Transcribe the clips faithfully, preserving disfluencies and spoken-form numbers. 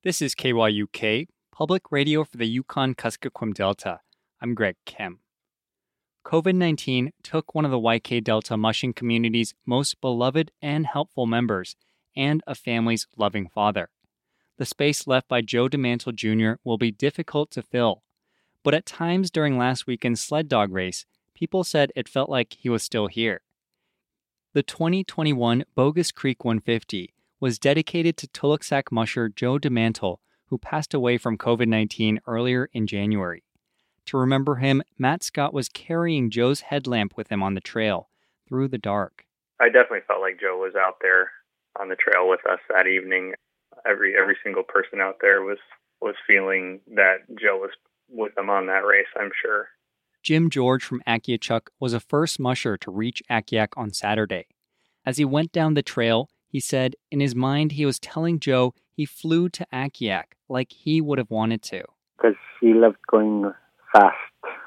This is K Y U K, public radio for the Yukon-Kuskokwim Delta. I'm Greg Kim. covid nineteen took one of the Y K Delta mushing community's most beloved and helpful members and a family's loving father. The space left by Joe DeMantle Junior will be difficult to fill, but at times during last weekend's sled dog race, people said it felt like he was still here. The twenty twenty-one Bogus Creek one fifty was dedicated to Tullochsac musher Joe DeMantle, who passed away from covid nineteen earlier in January. To remember him, Matt Scott was carrying Joe's headlamp with him on the trail through the dark. I definitely felt like Joe was out there on the trail with us that evening. Every every single person out there was, was feeling that Joe was with them on that race, I'm sure. Jim George from Akiachuk was a first musher to reach Akiak on Saturday. As he went down the trail, he said in his mind he was telling Joe he flew to Akiak like he would have wanted to. Because he loved going fast.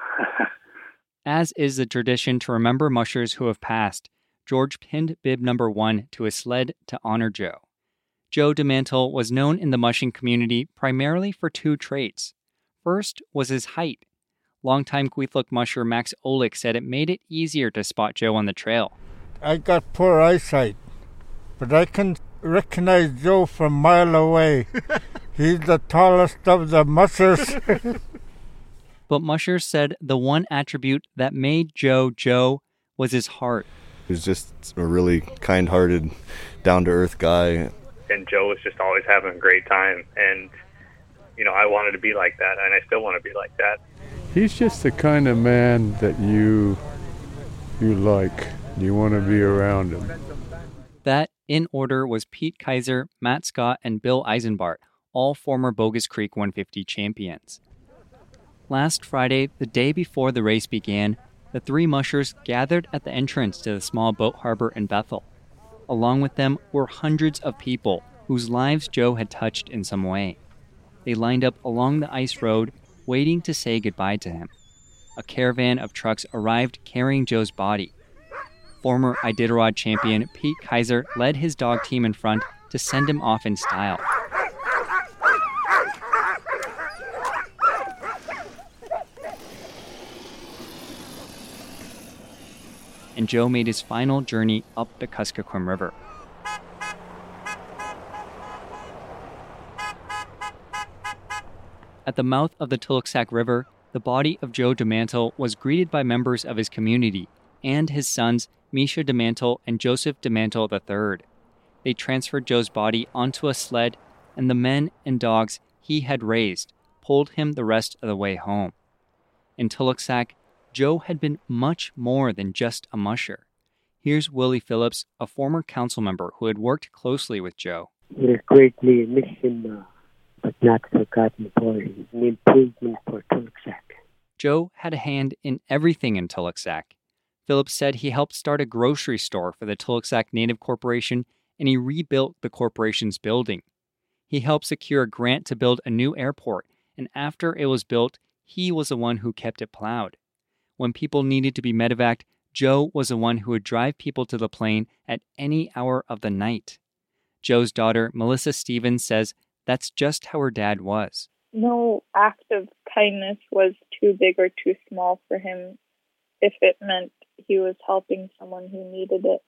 As is the tradition to remember mushers who have passed, George pinned bib number one to his sled to honor Joe. Joe DeMantle was known in the mushing community primarily for two traits. First was his height. Longtime Kwethluk musher Max Olick said it made it easier to spot Joe on the trail. I got poor eyesight, but I can recognize Joe from a mile away. He's the tallest of the mushers. But mushers said the one attribute that made Joe Joe was his heart. He was just a really kind-hearted, down-to-earth guy. And Joe was just always having a great time. And, you know, I wanted to be like that, and I still want to be like that. He's just the kind of man that you you like. You want to be around him. That, in order, was Pete Kaiser, Matt Scott, and Bill Eisenbart, all former Bogus Creek one fifty champions. Last Friday, the day before the race began, the three mushers gathered at the entrance to the small boat harbor in Bethel. Along with them were hundreds of people whose lives Joe had touched in some way. They lined up along the ice road, waiting to say goodbye to him. A caravan of trucks arrived carrying Joe's body. Former Iditarod champion Pete Kaiser led his dog team in front to send him off in style. And Joe made his final journey up the Kuskokwim River. At the mouth of the Tullochsac River, the body of Joe DeMantle was greeted by members of his community and his sons, Misha DeMantle and Joseph DeMantle the third. They transferred Joe's body onto a sled, and the men and dogs he had raised pulled him the rest of the way home. In Tullochsac, Joe had been much more than just a musher. Here's Willie Phillips, a former council member who had worked closely with Joe. We'll greatly miss him, uh, but not forgotten for his improvement for Tullochsac. Joe had a hand in everything in Tullochsac. Phillips said he helped start a grocery store for the Tullochsac Native Corporation, and he rebuilt the corporation's building. He helped secure a grant to build a new airport, and after it was built, he was the one who kept it plowed. When people needed to be medevaced, Joe was the one who would drive people to the plane at any hour of the night. Joe's daughter, Melissa Stevens, says that's just how her dad was. No act of kindness was too big or too small for him if it meant he was helping someone who needed it.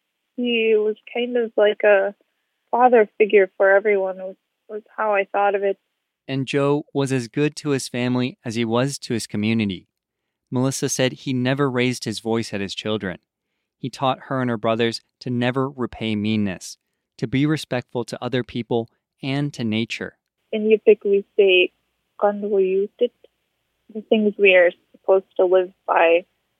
He was kind of like a father figure for everyone, was, was how I thought of it. And Joe was as good to his family as he was to his community. Melissa said he never raised his voice at his children. He taught her and her brothers to never repay meanness, to be respectful to other people and to nature. In Yupik, we say, "Kanwayutit," the things we are supposed to live by.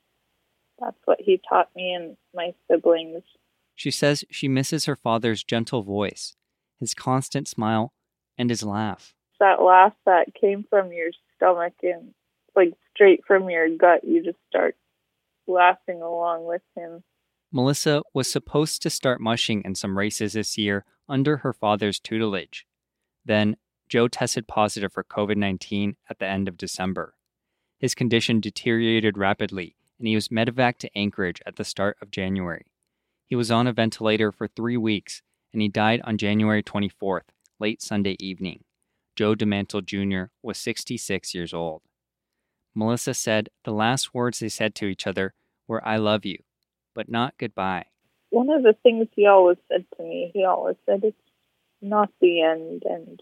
That's what he taught me and my siblings. She says she misses her father's gentle voice, his constant smile, and his laugh. That laugh that came from your stomach and like straight from your gut, you just start laughing along with him. Melissa was supposed to start mushing in some races this year under her father's tutelage. Then, Joe tested positive for covid nineteen at the end of December. His condition deteriorated rapidly, and he was medevaced to Anchorage at the start of January. He was on a ventilator for three weeks, and he died on January twenty-fourth, late Sunday evening. Joe DeMantle Junior was sixty-six years old. Melissa said the last words they said to each other were, "I love you," but not goodbye. One of the things he always said to me, he always said, it's not the end, and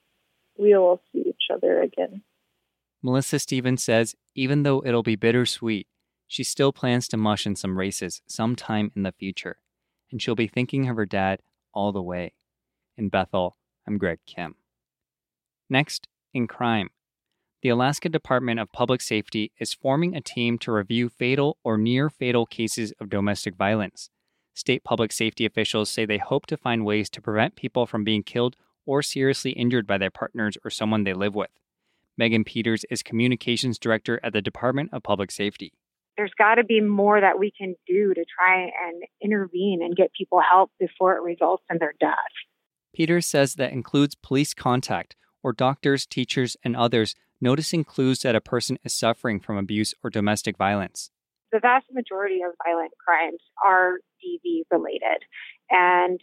we will see each other again. Melissa Stevens says even though it'll be bittersweet, she still plans to mush in some races sometime in the future, and she'll be thinking of her dad all the way. In Bethel, I'm Greg Kim. Next, in crime. The Alaska Department of Public Safety is forming a team to review fatal or near-fatal cases of domestic violence. State public safety officials say they hope to find ways to prevent people from being killed or seriously injured by their partners or someone they live with. Megan Peters is Communications Director at the Department of Public Safety. There's got to be more that we can do to try and intervene and get people help before it results in their death. Peters says that includes police contact or doctors, teachers, and others noticing clues that a person is suffering from abuse or domestic violence. The vast majority of violent crimes are D V related, and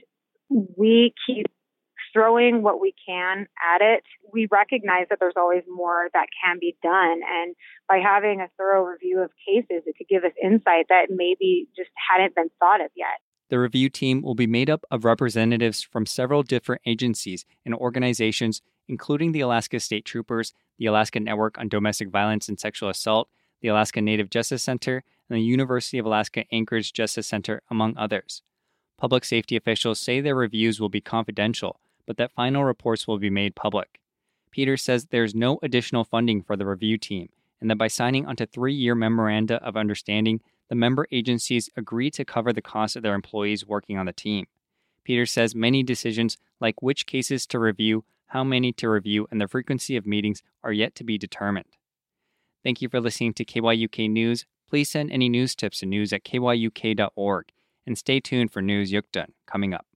we keep throwing what we can at it. We recognize that there's always more that can be done, and by having a thorough review of cases, it could give us insight that maybe just hadn't been thought of yet. The review team will be made up of representatives from several different agencies and organizations, including the Alaska State Troopers, the Alaska Network on Domestic Violence and Sexual Assault, the Alaska Native Justice Center, and the University of Alaska Anchorage Justice Center, among others. Public safety officials say their reviews will be confidential, but that final reports will be made public. Peters says there's no additional funding for the review team, and that by signing onto three-year memoranda of understanding, the member agencies agree to cover the cost of their employees working on the team. Peters says many decisions, like which cases to review, how many to review, and the frequency of meetings are yet to be determined. Thank you for listening to K Y U K News. Please send any news tips to news at K Y U K dot org, and stay tuned for News Yukdun coming up.